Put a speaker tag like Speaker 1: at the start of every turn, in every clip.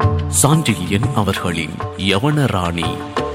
Speaker 1: சாண்டில்யன் அவர்களின் யவனராணி.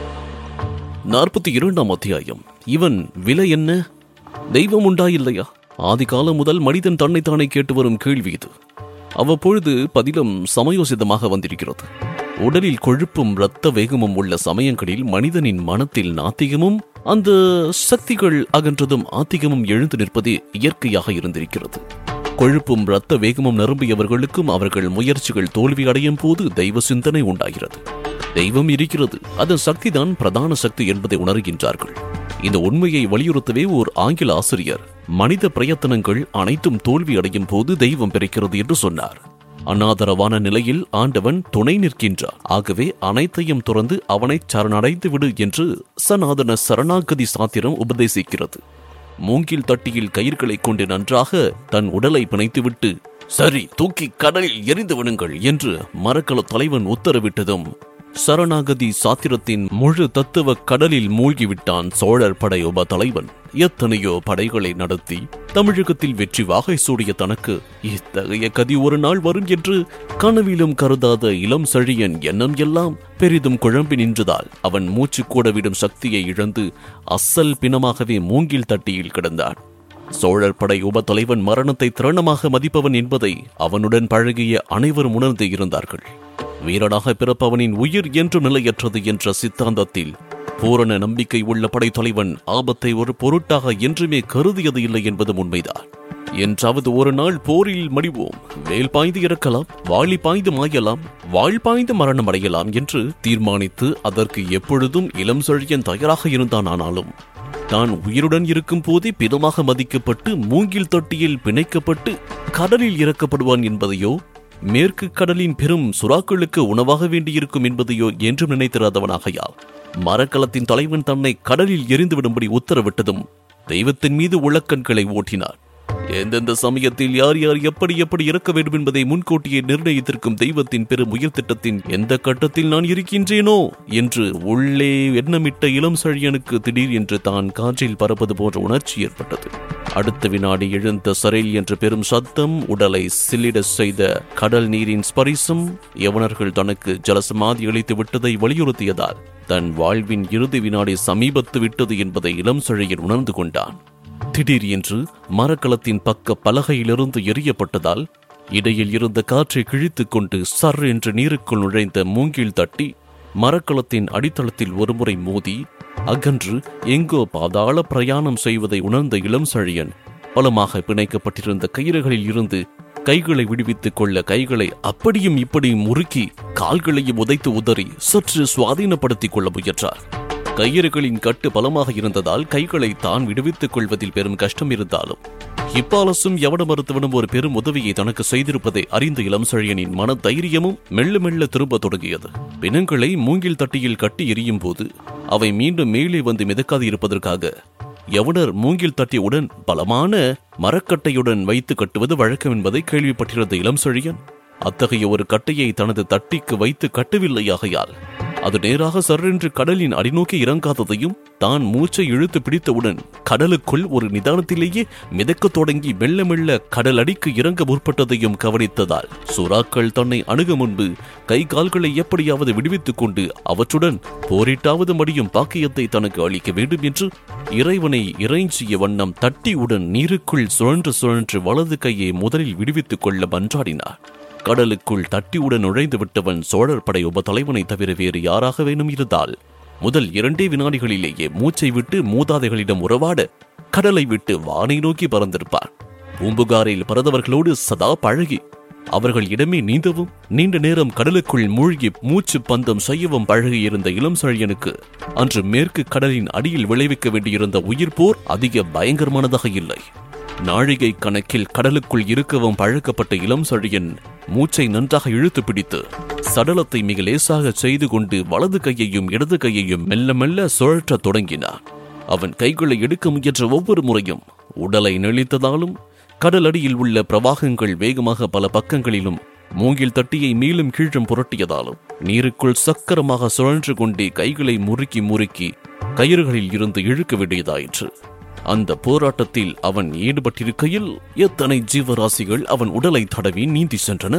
Speaker 1: 42ஆம் அத்தியாயம். இவன் விலை என்ன? தெய்வம் உண்டா இல்லையா? ஆதி காலம் முதல் மனிதன் தன்னைத்தானே கேட்டு வரும் கேள்வி இது. அவ்வப்பொழுது பதிலும் சமயோசிதமாக வந்திருக்கிறது. உடலில் கொழுப்பும் இரத்த வேகமும் உள்ள சமயங்களில் மனிதனின் மனத்தில் நாத்திகமும் அந்த சக்திகள் அகன்றதும் ஆத்திகமும் எழுந்து நிற்பதே இயற்கையாக இருந்திருக்கிறது. கொழுப்பும் இரத்த வேகமும் நிரம்பியவர்களுக்கும் அவர்கள் முயற்சிகள் தோல்வி அடையும் போது தெய்வ சிந்தனை உண்டாகிறது. தெய்வம் இருக்கிறது, அதன் சக்திதான் பிரதான சக்தி என்பதை உணர்கின்றார்கள். இந்த உண்மையை வலியுறுத்தவே ஓர் ஆங்கில ஆசிரியர், மனித பிரயத்தனங்கள் அனைத்தும் தோல்வி அடையும் போது தெய்வம் பிறக்கிறது என்று சொன்னார். அனாதரவான நிலையில் ஆண்டவன் துணை நிற்கின்றார். ஆகவே அனைத்தையும் துறந்து அவனை சரணடைந்து விடு என்று சனாதன சரணாகதி சாத்திரம் உபதேசிக்கிறது. மூங்கில் தட்டியில் கயிர்களை கொண்டு நன்றாக தன் உடலை பிணைத்துவிட்டு, சரி தூக்கி கடலில் எரிந்து விடுங்கள் என்று மரக்கல தலைவன் உத்தரவிட்டதும் சரணாகதி சாத்திரத்தின் முழு தத்துவ கடலில் மூழ்கிவிட்டான் சோழர் படை உப தலைவன். எத்தனையோ படைகளை நடத்தி தமிழகத்தில் வெற்றி வாகை சூடிய தனக்கு இத்தகைய கதி ஒரு நாள் வரும் என்று கனவிலும் கருதாத இளம் செழியன் எண்ணம் எல்லாம் பெரிதும் குழம்பி நின்றதால் அவன் மூச்சு கூட விடும் சக்தியை இழந்து அசல் பிணமாகவே மூங்கில் தட்டியில் கிடந்தான். சோழர் படை உப தலைவன் மரணத்தை திறனமாக மதிப்பவன் என்பதை அவனுடன் பழகிய அனைவரும் உணர்ந்து இருந்தார்கள். வீரனாக பிறப்பவனின் உயிர் என்றும் நிலையற்றது என்ற சித்தாந்தத்தில் பூரண நம்பிக்கை உள்ள படைத்தலைவன் ஆபத்தை ஒரு பொருட்டாக என்றுமே கருதியது இல்லை என்பதும் உண்மைதான். என்றாவது ஒரு நாள் போரில் மடிவோம், வேல் பாய்ந்து இறக்கலாம், வாளி பாய்ந்து மாயலாம், வாழ் பாய்ந்து மரணம் அடையலாம் என்று தீர்மானித்து அதற்கு எப்பொழுதும் இளம் செழியன் தயாராக இருந்தான். ஆனாலும் தான் உயிருடன் இருக்கும் போதே பிணமாக மதிக்கப்பட்டு மூங்கில் தொட்டியில் பிணைக்கப்பட்டு கடலில் இறக்கப்படுவான் என்பதையோ, மேற்கு கடலின் பெரும் சுறாக்களுக்கு உணவாக வேண்டியிருக்கும் என்பதையோ என்றும் நினைத்திராதவனாகையால் மரக்கலத்தின் தலைவன் தன்னை கடலில் எரிந்துவிடும்படி உத்தரவிட்டதும் தெய்வத்தின் மீது உளக்கண்களை ஓட்டினார். எந்தெந்த சமயத்தில் யார் யார் எப்படி எப்படி இறக்க வேண்டும் என்பதை முன்கூட்டியே நிர்ணயித்திருக்கும் தெய்வத்தின் பெரும் உயிர் திட்டத்தின் எந்த கட்டத்தில் நான் இருக்கின்றேனோ என்று உள்ளே எண்ணமிட்ட இளம் செழியனுக்கு திடீர் என்று தான் காற்றில் பறப்பது போன்ற உணர்ச்சி ஏற்பட்டது. அடுத்த வினாடி எழுந்த சரேல் என்ற பெரும் சத்தம், உடலை சில்லிட செய்த கடல் நீரின் ஸ்பரிசம் யவனர்கள் தனக்கு ஜலசமாதி அளித்து விட்டதை வலியுறுத்தியதால் தன் வாழ்வின் இறுதி வினாடி சமீபத்து விட்டது என்பதை இளம் செழியன் உணர்ந்து கொண்டான். திடீர் என்று மரக்கலத்தின் பக்க பலகையிலிருந்து எரியப்பட்டதால் இடையில் இருந்த காற்றை கிழித்துக் கொண்டு சர் என்று நீருக்குள் நுழைந்த மூங்கில் தட்டி மரக்கலத்தின் அடித்தளத்தில் ஒருமுறை மோதி அகன்று எங்கோ பாதாள பிரயாணம் செய்வதை உணர்ந்த இளம் செழியன் பலமாக பிணைக்கப்பட்டிருந்த கயிறுகளில் இருந்து கைகளை விடுவித்துக் கொள்ள கைகளை அப்படியும் இப்படியும் முறுக்கி கால்களையும் உதைத்து உதறி சற்று சுவாதீனப்படுத்திக் கொள்ள முயன்றார். கயிறுகளின் கட்டு பலமாக இருந்ததால் கைகளை தான் விடுவித்துக் கொள்வதில் பெரும் கஷ்டம் இருந்தாலும் இப்பாலசும் யவன மருத்துவனும் ஒரு பெரும் உதவியை தனக்கு செய்திருப்பதை அறிந்த இளம் செழியனின் மன தைரியமும் மெல்ல மெல்ல திரும்ப தொடங்கியது. பிணங்களை மூங்கில் தட்டியில் கட்டி எரியும் போது அவை மீண்டும் மேலே வந்து மிதக்காது இருப்பதற்காக யவனர் மூங்கில் தட்டியுடன் பலமான மரக்கட்டையுடன் வைத்து கட்டுவது வழக்கம் என்பதை கேள்விப்பட்டிருந்த இளம் செழியன் அத்தகைய ஒரு கட்டையை தனது தட்டிக்கு வைத்து கட்டவில்லையாகையால் அது நேராக சர்ரென்று கடலின் அடிநோக்கி இறங்காததையும் தான் மூச்சை இழுத்து பிடித்தவுடன் கடலுக்குள் ஒரு நிதானத்திலேயே மிதக்க தொடங்கி மெல்ல மெல்ல கடல் அடிக்கு இறங்க முற்பட்டதையும் கவனித்ததால் சுறாக்கள் தன்னை அணுக முன்பு கை கால்களை எப்படியாவது விடுவித்துக் கொண்டு அவற்றுடன் போரிட்டாவது மடியும் பாக்கியத்தை தனக்கு அளிக்க வேண்டும் என்று இறைவனை இறைஞ்சிய வண்ணம் தட்டியுடன் நீருக்குள் சுழன்று சுழன்று வலது கையை முதலில் விடுவித்துக் கொள்ள மன்றாடினார். கடலுக்குள் தட்டியுடன் நுழைந்து விட்டவன் சோழர் படை உப தலைவனை தவிர வேறு யாராக வேணும் இருந்தால் முதல் 2 வினாடிகளிலேயே மூச்சை விட்டு மூதாதைகளிடம் உறவாட கடலை விட்டு வானை நோக்கி பறந்திருப்பார். பூம்புகாரில் பறந்தவர்களோடு சதா பழகி அவர்கள் இடமே நீந்தவும் நீண்ட நேரம் கடலுக்குள் மூழ்கி மூச்சு பந்தம் செய்யவும் பழகியிருந்த இளம் செழியனுக்கு அன்று மேற்கு கடலின் அடியில் விளைவிக்க வேண்டியிருந்த உயிர் போர் அதிக பயங்கரமானதாக இல்லை. நாழிகை கணக்கில் கடலுக்குள் இருக்கவும் பழக்கப்பட்ட இளம் செழியன் மூச்சை நன்றாக இழுத்து பிடித்து சடலத்தை மிக லேசாக செய்து கொண்டு வலது கையையும் இடது கையையும் மெல்ல மெல்ல சுழற்ற தொடங்கினான். அவன் கைகளை எடுக்க முயன்ற ஒவ்வொரு முறையும் உடலை நெளித்ததாலும் கடல் அடியில் உள்ள பிரவாகங்கள் வேகமாக பல பக்கங்களிலும் மூங்கில் தட்டியை மேலும் கீழும் புரட்டியதாலும் நீருக்குள் சக்கரமாக சுழன்று கொண்டே கைகளை முறுக்கி முறுக்கி கயிறுகளில் இருந்து இழுக்க வேண்டியதாயிற்று. அந்த போராட்டத்தில் அவன் ஈடுபட்டிருக்கையில் எத்தனை ஜீவராசிகள் அவன் உடலை தடவி நீந்தி சென்றன.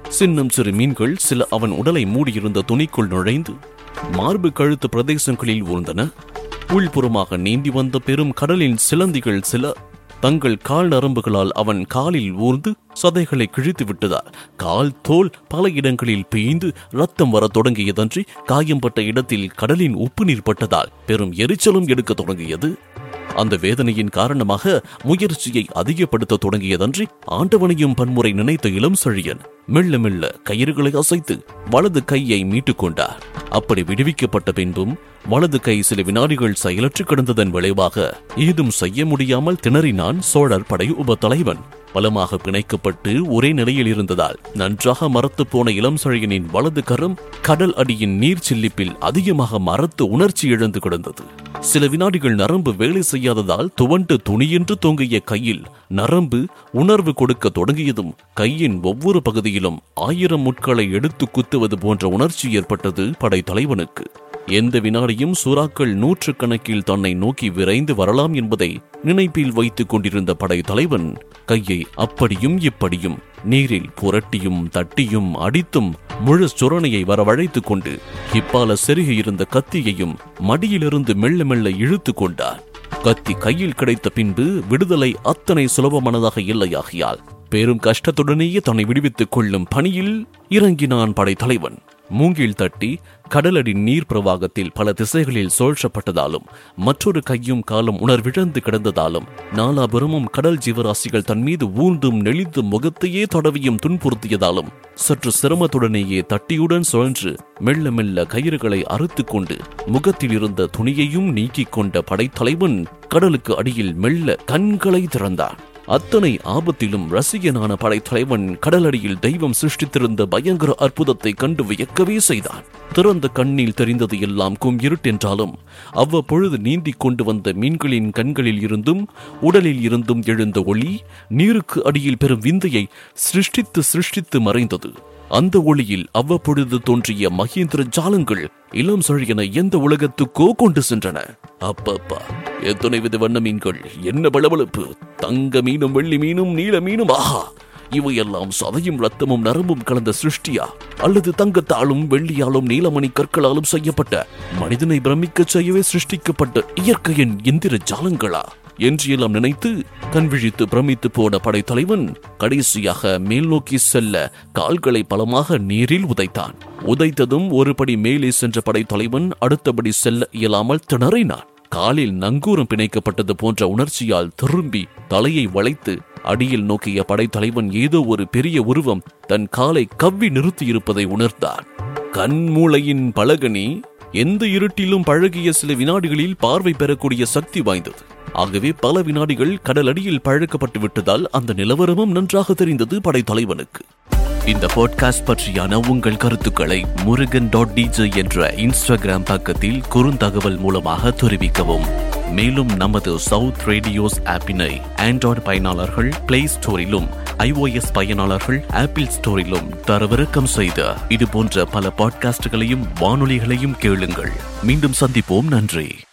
Speaker 1: சின்னம் சிறு மீன்கள் சில அவன் உடலை மூடியிருந்த துணிக்குள் நுழைந்து மார்பு கழுத்து பிரதேசங்களில் ஊர்ந்தன. உள்புறமாக நீந்தி வந்த பெரும் கடலின் சிலந்திகள் சில தங்கள் கால் நரம்புகளால் அவன் காலில் ஊர்ந்து சதைகளை கிழித்து விட்டதால் கால் தோல் பல இடங்களில் பெய்ந்து ரத்தம் வர தொடங்கியதன்றி காயம்பட்ட இடத்தில் கடலின் உப்பு நீர் பட்டதால் பெரும் எரிச்சலும் எடுக்க தொடங்கியது. அந்த வேதனையின் காரணமாக முயற்சியை அதிகப்படுத்த தொடங்கியதன்றி ஆண்டவனையும் பன்முறை நினைத்த இளம் செழியன் மெல்ல மெல்ல கயிறுகளை அசைத்து வலது கையை மீட்டுக் கொண்டார். அப்படி விடுவிக்கப்பட்ட பின்பும் வலது கை சில வினாடிகள் செயலற்று கிடந்ததன் விளைவாக ஏதும் செய்ய முடியாமல் திணறினான் சோழர் படை உப தலைவன். பலமாக பிணைக்கப்பட்டு ஒரே நிலையில் இருந்ததால் நன்றாக மரத்து போன இளம் செழியனின் வலது கரம் கடல் அடியின் நீர் சில்லிப்பில் அதிகமாக மரத்து உணர்ச்சி இழந்து கிடந்தது. சில வினாடிகள் நரம்பு வேலை செய்யாததால் துவண்டு துணியென்று தொங்கிய கையில் நரம்பு உணர்வு கொடுக்க தொடங்கியதும் கையின் ஒவ்வொரு பகுதியிலும் 1000 முட்களை எடுத்து குத்துவது போன்ற உணர்ச்சி ஏற்பட்டது படைத்தலைவனுக்கு. எந்த வினாடியும் சூறாக்கள் 100 கணக்கில் தன்னை நோக்கி விரைந்து வரலாம் என்பதை நினைப்பில் வைத்துக் கொண்டிருந்த படைத்தலைவன் கையை அப்படியும் இப்படியும் நீரில் புரட்டியும் தட்டியும் அடித்தும் முழு சுரணையை வரவழைத்துக் கொண்டு இப்பால செருகி இருந்த கத்தியையும் மடியிலிருந்து மெல்ல மெல்ல இழுத்து கொண்டார். கத்தி கையில் கிடைத்த பின்பு விடுதலை அத்தனை சுலபமானதாக இல்லையாகியால் பெரும் கஷ்டத்துடனேயே தன்னை விடுவித்துக் கொள்ளும் பணியில் இறங்கினான் படைத்தலைவன். மூங்கில் தட்டி கடலடி நீர் பிரவாகத்தில் பல திசைகளில் சோழ்ச்சப்பட்டதாலும் மற்றொரு கையும் காலும் உணர்விழந்து கிடந்ததாலும் நாலாபுரமும் கடல் ஜீவராசிகள் தன் மீது ஊர்ந்தும் நெளிந்தும் முகத்தையே தடவியும் துன்புறுத்தியதாலும் சற்று சிரமத்துடனேயே தட்டியுடன் சுழன்று மெல்ல மெல்ல கயிறுகளை அறுத்து கொண்டு முகத்தில் இருந்த துணியையும் நீக்கிக் கொண்ட படைத்தலைவன் கடலுக்கு அடியில் மெல்ல கண்களை திறந்தான். அத்தனை ஆபத்திலும் ரசிகனான படைத்தலைவன் கடலடியில் தெய்வம் சிருஷ்டித்திருந்த பயங்கர அற்புதத்தை கண்டு வியக்கவே செய்தான். திறந்த கண்ணில் தெரிந்தது எல்லாம் இருட்டென்றாலும் அவ்வப்பொழுது நீந்திக் கொண்டு வந்த மீன்களின் கண்களில் இருந்தும் உடலில் இருந்தும் எழுந்த ஒளி நீருக்கு அடியில் பெரும் விந்தையை சிருஷ்டித்து மறைந்தது. அந்த ஒளியில் அவ்வப்பொழுது தோன்றிய மகேந்திர ஜாலங்கள் இளம் செழியனை எந்த உலகத்துக்கோ கொண்டு சென்றன. அப்பப்பா, எத்தனை வித வண்ண மீன்கள், என்ன பளபளப்பு! தங்க மீனும் வெள்ளி மீனும் நீல மீனும், ஆஹா! இவையெல்லாம் சதையும் ரத்தமும் நரம்பும் கலந்த சிருஷ்டியா, அல்லது தங்கத்தாலும் வெள்ளியாலும் நீலமணி கற்களாலும் செய்யப்பட்ட மனிதனை பிரமிக்க செய்யவே சிருஷ்டிக்கப்பட்ட இயற்கையின் எந்திர ஜாலங்களா என்று எல்லாம் நினைத்து கண்விழித்து பிரமித்து போன படைத்தலைவன் கடைசியாக மேல் நோக்கி செல்ல கால்களை பலமாக நீரில் உதைத்தான். உதைத்ததும் ஒருபடி மேலே சென்ற படைத்தலைவன் அடுத்தபடி செல்ல இயலாமல் திணறினான். காலில் நங்கூரம் பிணைக்கப்பட்டது போன்ற உணர்ச்சியால் திரும்பி தலையை வளைத்து அடியில் நோக்கிய படைத்தலைவன் ஏதோ ஒரு பெரிய உருவம் தன் காலை கவ்வி நிறுத்தியிருப்பதை உணர்ந்தான். கண்மூளையின் பலகனி எந்த இருட்டிலும் பழகிய சில வினாடிகளில் பார்வை பெறக்கூடிய சக்தி வாய்ந்தது. ஆகவே பல வினாடிகள் கடலடியில் பழக்கப்பட்டு விட்டதால் அந்த நிலவரமும் நன்றாக தெரிந்தது படைத்தலைவனுக்கு. இந்த பாட்காஸ்ட் பற்றியான உங்கள் கருத்துக்களை murugan.dj என்ற இன்ஸ்டாகிராம் பக்கத்தில் குறுந்தகவல் மூலமாக தெரிவிக்கவும். மேலும் நமது சவுத் ரேடியோஸ் ஆப்பினை ஆண்ட்ராய்டு பயனாளர்கள் பிளே ஸ்டோரிலும் iOS பயனாளர்கள் ஆப்பிள் ஸ்டோரிலும் தரவிறக்கம் செய்த இது போன்ற பல பாட்காஸ்டுகளையும் வானொலிகளையும் கேளுங்கள். மீண்டும் சந்திப்போம். நன்றி.